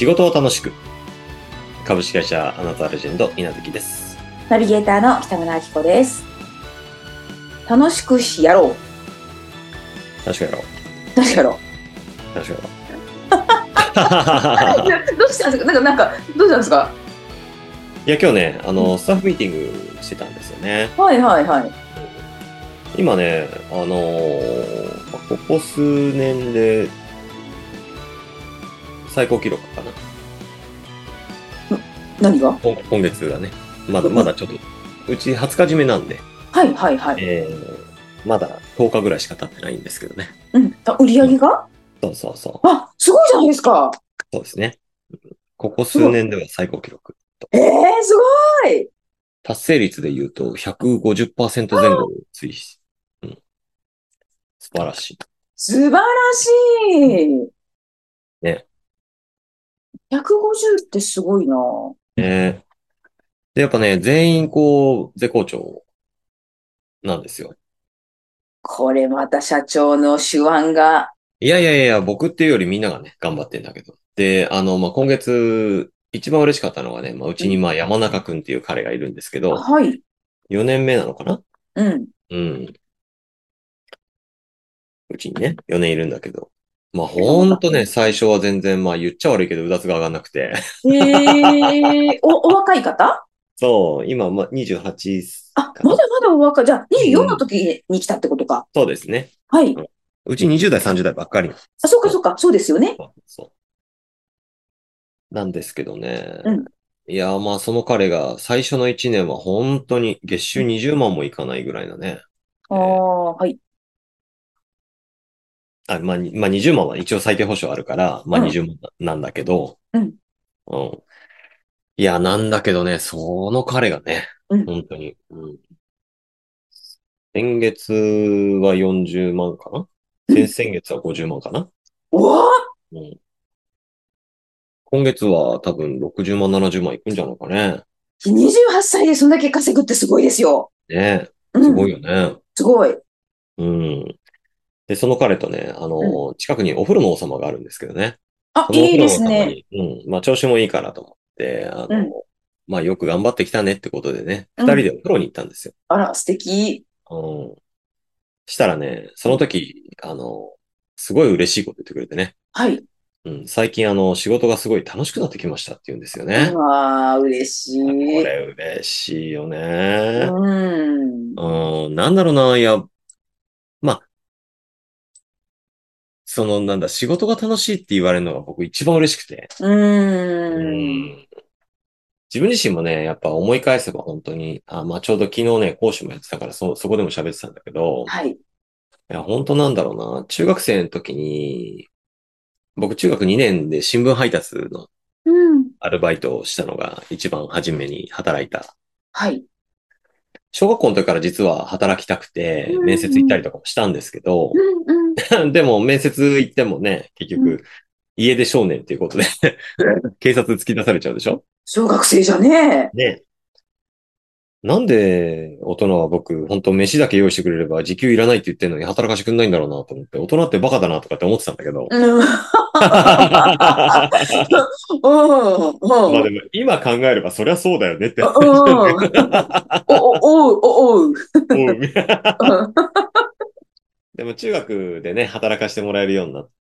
仕事を楽しく。株式会社アナザーレジェンド稲月です。 ナビゲーターの北村明子です。楽しくやろう。 楽しくやろう。 楽しくやろう。 楽しくやろどうしたんですか？なんかどうしたんですか？ う。いや今日ね、スタッフミーティングしてたんですよね。 はいはいはい。 今ね、ここ数年で最高記録かな。 何が？ 今月がね、まだちょっと、うち20日締めなんで、 はいはいはい。 まだ10日ぐらいしか経ってないんですけどね。 うん。売り上げが？ そうそうそう。 あ、すごいじゃないですか。 そうですね。ここすごい。 数年では最高記録。 すごい。 達成率で言うと150%前後を推移。うん、素晴らしい。 素晴らしい。 ね。 150ってすごいな。 で、やっぱね、全員絶好調なんですよ。 これまた社長の手腕が。 いやいやいや、僕っていうよりみんながね、頑張ってんだけど。で、今月、一番嬉しかったのがね、うちに山中くんっていう彼がいるんですけど、 はい。 4年目なのかな。 うん。 うん。うちにね、4年いるんだけど。ほんとね、最初は全然、言っちゃ悪いけど、うだつが上がんなくて。 お若い方？ そう、今、28 あ、 かな。 まだまだお若い。じゃあ、24のうん。 時に来たってことか。 そうですね。 はい。 うん、うち20代、30代ばっかり。 あ、そうかうん、 そうか。そうですよね。 そうなんですけどね。 うん。 いや、その彼が最初の1年は本当に月収20万もいかないぐらいなね。 ああ、はい。 20万は一応最低保証あるから、 うん。 20万なんだけど、 うん。 うん。いや、なんだけどね、その彼がね、 うん。 本当に、先月は40万かな。 うん。 先々月は50万かな。 おわうん、今月は多分60万、70万いくんじゃないかね。 ー !28 歳でそんだけ稼ぐってすごいですよ。 ねえ。すごいうん。 よね。 すごい。 うん。で、その彼とね、 うん。 近くにお風呂の王様があるんですけどね。 あ、いいでそのお風呂の王すね。 様に、調子もいいからと思って、 うん。 よく頑張ってきたねってことでね、二うん。 人でお風呂に行ったんですよ。 あら、素敵。 うん。したらね、そうん。 の時、すごい嬉しいこと言ってくれてね。 はい。 最近仕事がすごい楽しくなってきましたって言うんですようね。 わー、嬉こしい。 れ嬉しいようね。 ん。 なんだろうな、いや、まあ、仕事が楽しいって言われるのが僕一番嬉しくて。 ううーん。 ん。自分自身もね、やっぱ思い返せば本当に、ちょうど昨日ね、講師もやってたから、そこでも喋ってたんだけど、 はい。 いや、本当なんだろうな。中学生の時に、僕中学2年で新聞配達のうん。 アルバイトをしたのが一番初めに働いた。 はい。 小学校の時から実は働きたくうて、面接行ったん。 りとかもしたんですけど、 うん。うん。 でも面接行ってもね、結うん。 局、家出少年っていうことで警察突き出されちゃうでしょ。 小学生じゃねね。なんで大人は僕、本当飯だけ用意してくれれば時給いらないって言ってんのに働かしてくんないんだろうなと思って、大人ってバカだなとかって思ってたんだけど。 え。うん。うん。うん。 でも今考えればそりゃそうだよねってう話なんだけん。おう。 ど。おう。 うん。 でも中学でね、働かせてもらえるようになって、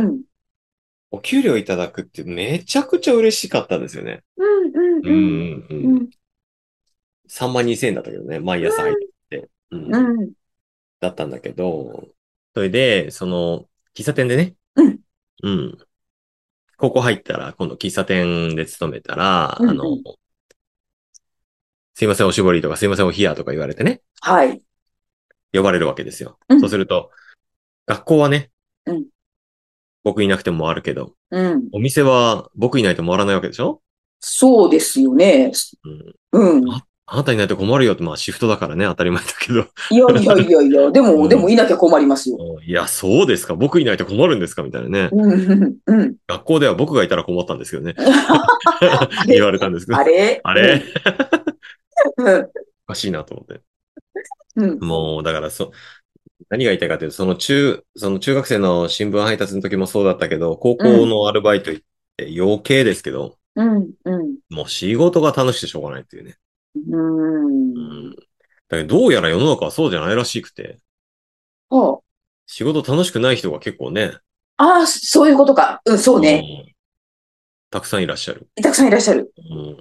うん。 お給料いただくってめちゃくちゃ嬉しかったんですよね。 うん。 うんうんううん。うん。 ん。 3万2千円だったけどね、毎朝入って。 うん。 だったんだけど、それで、喫茶店でね、 うん。 うん。高校入ったら、今度喫茶店で勤めたら、 うん。うん。 すいませんおしぼりとかすいませんお冷やとか言われてね、 はい。 呼ばれるわけですよ。 うん。 そうすると、学校はね、 うん。 僕いなくても回るけど、 うん。 お店は僕いないと回らないわけでしょ。 そうですよね。 うん。 うん。 あなたいないと困るよって、シフトだからね、当たり前だけど。 いやいやいやいや、でもうん。 いなきゃ困りますよ。 いや、そうですか。僕いないと困るんですかみたいなね。 うん。うん。 学校では僕がいたら困ったんですけどね。 あ言われれたんですけど。 あれあれうん。うん。 おかしいなと思って。 うん。 もう、だから何が言いたいかというと、その中学生の新聞配達の時もそうだったけど、高校うん。 のアルバイト行って余計ですけど、 うん、うん、 もう仕事が楽しくてしょうがないっていうね。 ううん。 ん。 だけど、どうやら世の中はそうじゃないらしくて、 ほう。 仕事楽しくない人が結構ね、 ああ、そういうことか。うん、そうね。 うん、たくさんいらっしゃる。 たくさんいらっしゃる。 うん。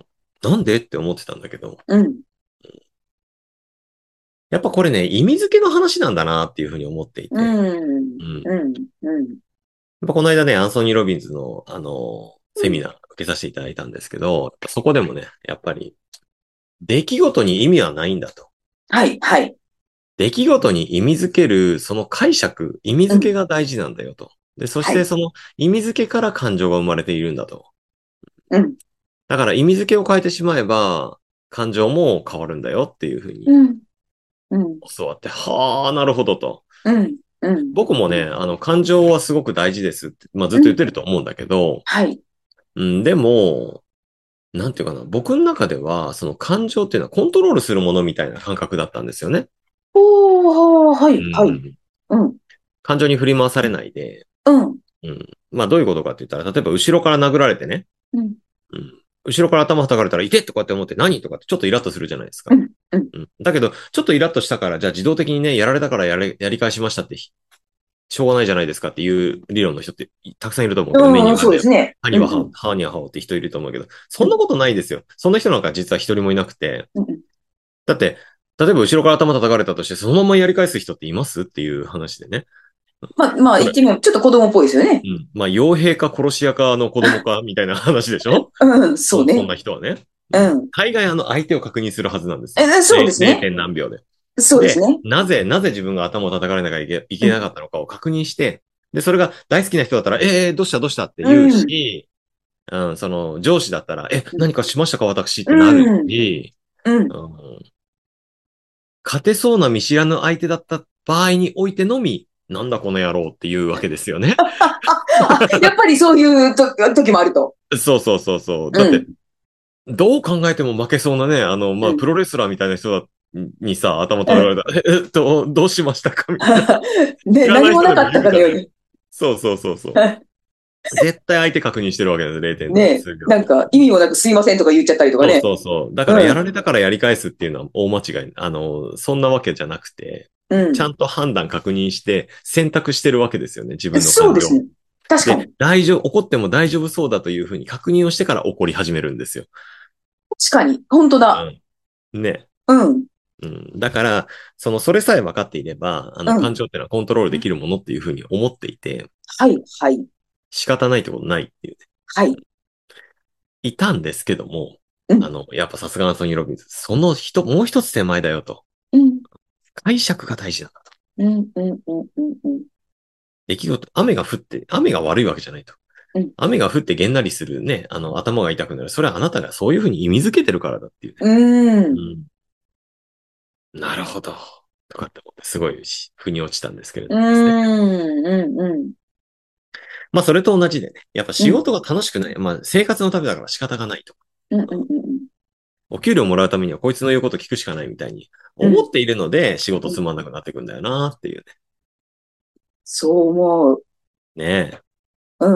なんでって思ってたんだけど、 うん、 やっぱこれね、意味付けの話なんだなっていうふうに思っていうて、 ん、 うん。やうん、うん、 っぱこの間ね、アンソニー・ロビンズの、セうん。 ミナー受けさせていただいたんですけど、そこでもね、やっぱり、出来事に意味はないんだと。 はい、はい。 出来事に意味付ける、その解釈、意味うん、 付けが大事なんだよと。で、そしはい。 てその意味付けから感情が生まれているんだと。 うん、 だから意味付けを変えてしまえば、感情も変わるんだよっていうふうにうん、うん、 教わって、はあ、なるほどと。 うん、うん、 僕もね、感情はすごく大事ですって、まあずっと言っうん。 てると思うんだけど、 はい。 うん、でも、なんていうかな、僕の中では、その感情っていうのはコントロールするものみたいな感覚だったんですよね。 おー、はうい、はい。 ん。 うん、 感情に振り回されないで、 うん、 うん。まあどういうことかって言ったら、例えば後ろから殴られてね、 うん、 うん。後ろから頭叩かれたら、いてとかって思って何とかってちょっとイラッとするじゃないですか。 うん、うん。 うん。だけど、ちょっとイラッとしたから、じゃあ自動的にね、やられたからやり返しましたって、しょうがないじゃないですかっていう理論の人ってたくさんいると思うけど、目うん、 にはね、 そうですね。うん、 歯には歯、 うん、 歯には歯をって人いると思うけど、そうん、 んなことないですよ。そんな人なんか実は一人もいなくて。 うん。 だって、例えば後ろから頭叩かれたとして、そのままやり返す人っていますっていう話でね。 まあ、まあ、 それ、 言ってみよう。ちょっと子供っぽいですよね。 うん。まあ、傭兵か殺し屋かの子供かみたいな話でしょ。 うん、そうそんね。 な人はね。うん。 うん。 大概相手を確認するはずなんですよ。 そうです 0. ね。 点何秒で。で、 そうですね。 なぜ自分が頭を叩かれなきゃいうん、 けなかったのかを確認して、で、それが大好きな人だったら、どうしたって言ううん、 し、うん、その上司だったら、 うん、 何かしましたか私ってなるうん、 し、 うん。 うん、勝てそうな見知らぬ相手だった場合においてのみ、なんだこの野郎っていうわけですよね。 あ、やっぱりそういう時もあると。 そうそうそうそう。だって、 うん。 どう考えても負けそうなね、まあ、 うん。 プロレスラーみたいな人にさ、頭うん。 叩かれたら、どうしましたかみたいな。知ね、 らない人でも何もなかっいるじゃない。 たかのように。 そうそうそうそう。絶対相手確認してるわけです。0. 点何ね、 数秒で。 なんか意味もなくすいませんとか言っちゃったりとかそうね。 そうそう。だからうん。 やられたからやり返すっていうのは大間違い。そんなわけじゃなくて、 うん。 ちゃんと判断確認して選択してるわけですよね。自分の感情。 そうですね。確かで、 に。 怒っても大丈夫そうだというふうに確認をしてから怒り始めるんですよ。 確かに。本当だ。 うん。ね。 うん。 うん。だから、それさえ分かっていれば、 うん。 感情っていうのはコントロールできるものっていうふうに思っていて、 はい、はい、 仕方ないってことないっていうね。 はい。 いたんですけども、 うん。 やっぱさすがアンソニー・ロビンズ、もう一つ手前だよと。 うん。 解釈が大事なんだと。 うん、うん、うん、うん、うん。 雨が降って、雨が悪いわけじゃないと。 うん。 雨が降ってげんなりするね、頭が痛くなる。それはあなたがそういうふうに意味づけてるからだっていうね。 うん。 なるほど。とかって思って、すごい腑に落ちたんですけれうどもですね。 ん、うん、うん。 まあ、それと同じでね、やっぱうん、 仕事が楽しくない。まあ、生活のためだから仕方がないと。 うん、うん、うん。 お給料もらうためにはこいつの言うこと聞くしかないみたいにうん。 思っているので仕事うん。 つまんなくなってくんだよなっていうそう思う。 ね。ねえ。 うん。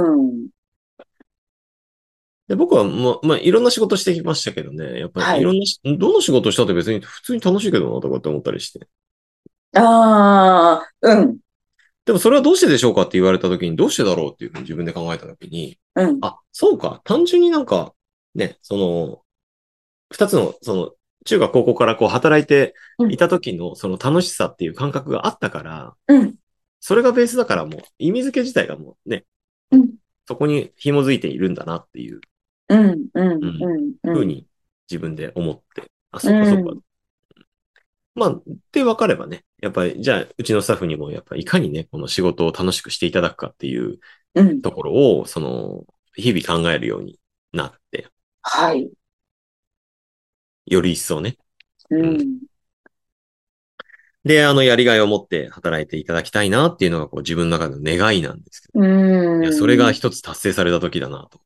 で、僕はまあ、いろんな仕事してきましたけどね。やっぱりはい。 どの仕事したって別に普通に楽しいけどなとかって思ったりして。 ああ、うん、 でもそれはどうしてでしょうかって言われた時にどうしてだろうっていうふうに自分で考えた時に、 うん、 あ、そうか。単純になんか、ね、二つの、中学高校からこう働いてうん、 いた時のその楽しさっていう感覚があったから、 うん、 それがベースだからもう意味付け自体がもうね、 うん、 そこに紐づいているんだなっていう、 うん、うん、 うん、 うん、うん、 ふうに自分で思って、あ、 うそっかそっか。 ん、 まあ、って分かればね、やっぱり、じゃあ、うちのスタッフにも、やっぱりいかにね、この仕事を楽しくしていただくかっていううん。 ところを、日々考えるようになって、 はい。 より一層ね。うん。 うん、 で、やりがいを持って働いていただきたいなっていうのが、こう、自分の中の願いなんですけど、 ういや、それがん。 一つ達成された時だなと思って、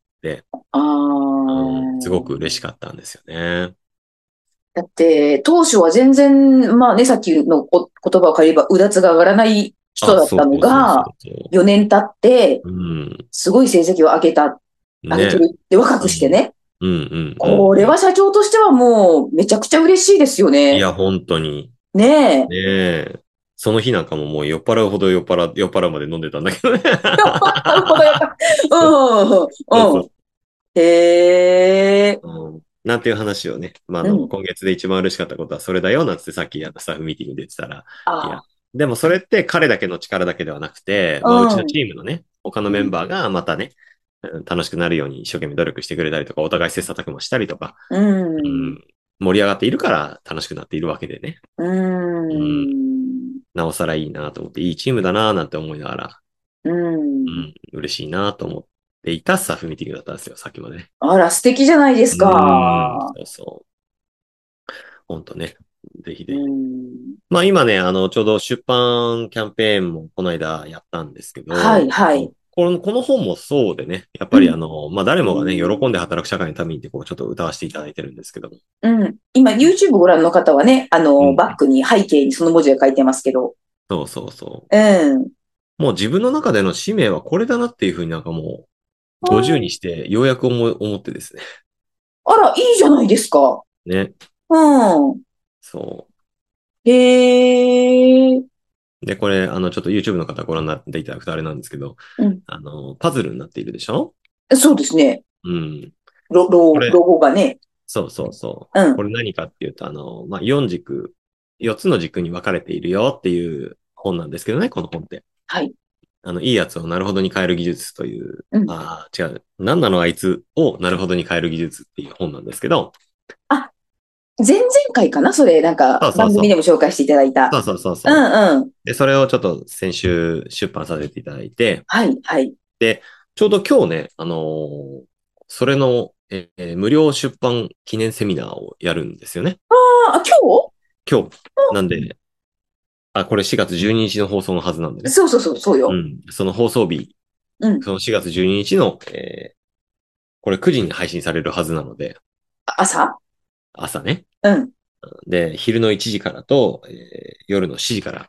あうん、すごくあ。 嬉しかったんですよね。 だって、当初は全然、まあね、さっきの言葉を借りれば、うだつが上がらない人あ、 だったのそうそうそうそが、 うそ 4年経って、 う。うん。 すごい成績を上げた。 あげてね。 るって若うん。 くしてね。 うんうんうんこれうん。 は社長としてはもうめちゃくちゃ嬉しいですよね。 いや、本当に。 ねえ。 ねえ。その日なんかももう酔っ払うほど酔っ払うまで飲んでたんだけどね。 なるほど、やっぱ。うん、 そうそう。 うん。へえ。 うん。なんていう話をね。まあ、 うん。 今月で一番嬉しかったことはそれだよ、なんつってさっきスタッフミーティングで言ってたら、いや、 あでもそれって彼だけの力だけではなくて、まあ、うちあ、 のうん。 チームのね、他のうん。 メンバーがまたね、楽しくなるように一生懸命努力してくれたりとか、お互い切磋琢磨したりとか、 うん。 うん、盛り上がっているから楽しくなっているわけでね。 ううん、 ん。 なおさらいいなと思って、いいチームだななんて思いながら、 うん。 うん、嬉しいなと思っていたスタッフミーティングだったんですよ、さっきまでね。 あら、素敵じゃないですか。 そうそう。ほんとね。ぜひうぜひ。 ん。 まあ今ね、ちょうど出版キャンペーンもこの間やったんですけはい、 ど、 はい。 この本もそうでね、やっぱりうん。 まあ誰もがね、喜んで働く社会のためにってこうちょっと歌わせていただいてるんですけども。 うん。今、YouTube ご覧の方はね、 うん。 バックに背景にその文字が書いてますけど。 そうそうそうん。 う。もう自分の中での使命はこれだなっていうふうになんかもう50にしてようやく思ってですね。 あら、いいじゃないですか。 ね。 うん。 そへえ。 う。で、これ、ちょっと YouTube の方ご覧になっていただくとあれなんですけど、 うん。 パズルになっているでしょ？ そうですね。 うん。 ロこれ、 ゴがね。 そうそうそう。 うん。 これ何かっていうと、まあ、4軸、4つの軸に分かれているよっていう本なんですけどね、この本って。 はい。 いいやつをなるほどに変える技術という、 うん。 ああ、違う。何なのあいつをなるほどに変える技術っていう本なんですけど、 あ、前々回かなそれ、なんか、 そうそうそう。 番組でも紹介していただいた。 そうそうそううそう。 んうん。 で、それをちょっと先週出版させていただいて、 はい、はい。 で、ちょうど今日ね、それの、無料出版記念セミナーをやるんですよね。 あ、今日今日。なんで、これ4月12日の放送のはずなんでね。 そうそうそう、そうよ。 うん。その放送日、 うん。 その4月12日の、これ9時に配信されるはずなので、 朝朝ね。 うん。 で、昼の1時からと、夜の7時から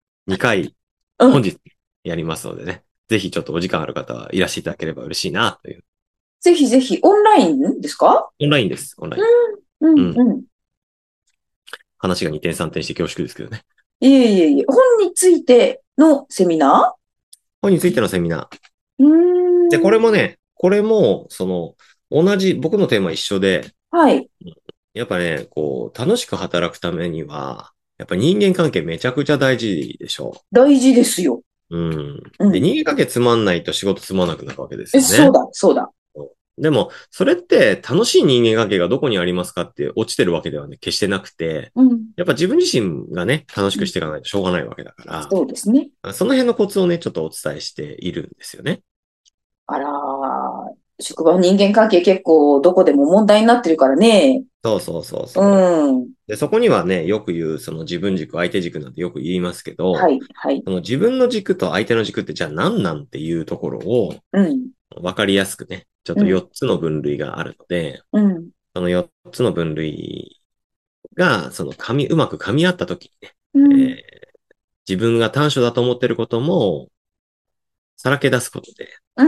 2回うん。 本日やりますのでね。ぜひちょっとお時間ある方はいらしていただければ嬉しいなという。 ぜひぜひ、オンラインですか？ オンラインです、オンライン。 うん、うん、 うん。 うん。 話が2点3点して恐縮ですけどね。 いえいえいえ、本についてのセミナ本についてのセミナー。 ーで、これうーん。 もね、これも、僕のテーマ一緒で、 はい。 やっぱね、こう、楽しく働くためには、やっぱ人間関係めちゃくちゃ大事でしょ大事ですよ。 う。うん。で、 うん。 人間関係つまんないと仕事つまんなくなるわけですよね。 そうだ、そうだ。 でも、それって楽しい人間関係がどこにありますかって落ちてるわけではね、決してなくて、 うん。 やっぱ自分自身がね、楽しうん。 くしていかないとしょうがないわけだかそうですね。 ら、その辺のコツをね、ちょっとお伝えしているんですよね。 あらー、職場の人間関係結構どこでも問題になってるからね。 そうそうそううそう。 ん。 で、そこにはね、よく言う、その自分軸、相手軸なんてよく言いますけど、 はい、はい。 その自分の軸と相手の軸ってじゃあ何なんっていうところをうん、 分かりやすくね、ちょっとうん、 4つの分類があるので、 うん、 その4つの分類が、うまく噛み合った時にね、 うん、 自分が短所だと思ってることもさらけ出すことでうん、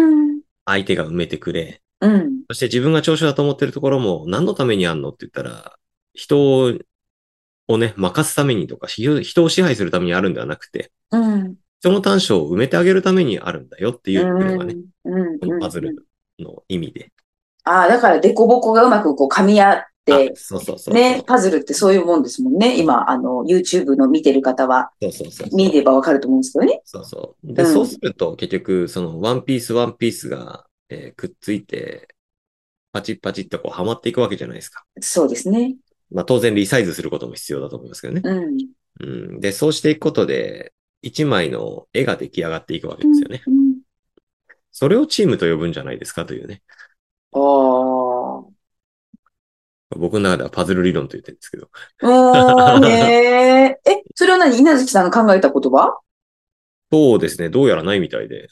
相手が埋めてくれ、 うん、 そして自分が長所だと思ってるところも何のためにあんのって言ったら、人をね、任すためにとか、人を支配するためにあるんではなくて、 うん、 その短所を埋めてあげるためにあるんだよってういうのがね、 ん、うん、 このパズルうん。 の意味で。 ああ、だからデコボコがうまくこう噛み合っあ、 て、 そうそうそうそね、パズルってそういうもんですもんね。 う。 今、YouTube の見てる方は、 そうそうそう見れそう。 ばわかると思うんですけどね。 そうそう。で、そううん。 すると結局、そのワンピースワンピースが、くっついて、パチッパチッとこうはまっていくわけじゃないですか。 そうですね。 まあ当然リサイズすることも必要だと思いますけどね。 うん。 うん。で、そうしていくことで、一枚の絵が出来上がっていくわけうん。 ですよね。 うん。 それをチームと呼ぶんじゃないですかというね。 ああ。 僕の中ではパズル理論と言ってるんですけど。 うーん、へえ。それは何稲月さんが考えた言葉？ そうですね。どうやらないみたいで。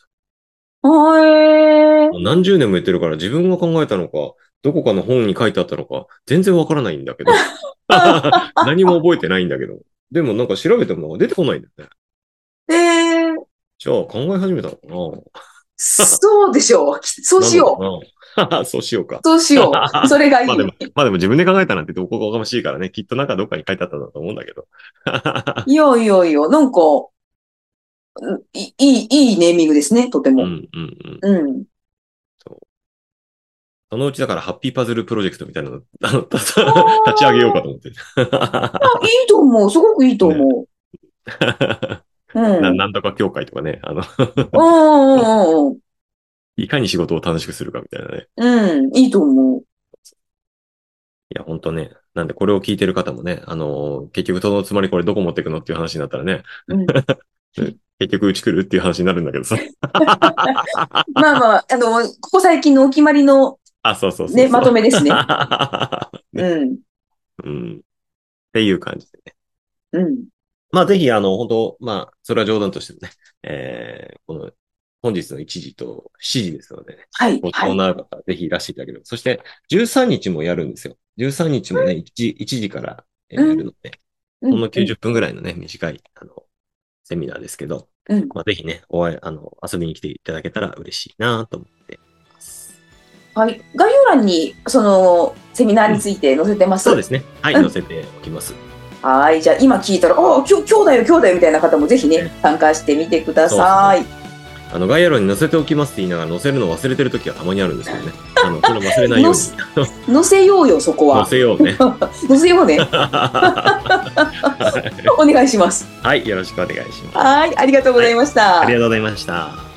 へえ。 もう何十年も言ってるから自分が考えたのか、どこかの本に書いてあったのか、全然わからないんだけど。何も覚えてないんだけど。でもなんか調べても出てこないんだよね。 へえ。 じゃあ考え始めたのかそうでしょう。そうななのかしよなそうしようか。 そうしよう。それがいい。 まあでも自分で考えたなんてどこがおかましいからね。きっとなんかどっかに書いてあったんだと思うんだけど。 いやいやいや、なんか、いいネーミングですね、とても。 うんうんうん。 うん。 そうそのうちだからハッピーパズルプロジェクトみたいなの、立あち上げようかあ、 と思って。 いいと思う。すごくいいとね。 思う。うん。 なんとか協会とかね。 うん。 いかに仕事を楽しくするかみたいなね。 うん。いいと思う。 いや、ほんとね。なんでこれを聞いてる方もね、結局そのつまりこれどこ持ってくのっていう話になったらね、 うん。 結局うち来るっていう話になるんだけどさ。 まあまあ、ここ最近のお決まりのあ、そうそうそうね、 そう。 まとめですね。 ね。 うん。 うん。っていう感じでね。 うん。 まあぜひ、本当まあ、それは冗談としてもね、この、本日の1時と7時ですのでね、 はい、 ご都はい。 合のある方、ぜひいらしていただければ。そして、13日もやるんですよ。13日もね、1時から、 うん、 やるので、 うん、 ほんのうん、 90分ぐらいのね、短い、セミナーですけど、 うん。 まあぜひね、お会い、遊びに来ていただけたら嬉しいなと思っています。 はい。概要欄に、セミナーうん。 について載せてます。 そうですね。はい、 うん。 載せておきます。 はい。じゃあ、今聞いたら、今日だよ、今日だよ、みたいな方もぜひね、 ね、 参加してみてくだそうですね。 さい。 概要欄に載せておきますって言いながら載せるの忘れてる時がたまにあるんですけどね。これ忘れないように載せようよ、そこ載は。 せようね。 載せようね。お願いします。 はい、よろしくお願いします。 はい。ありがとうございました。 ありがとうございました。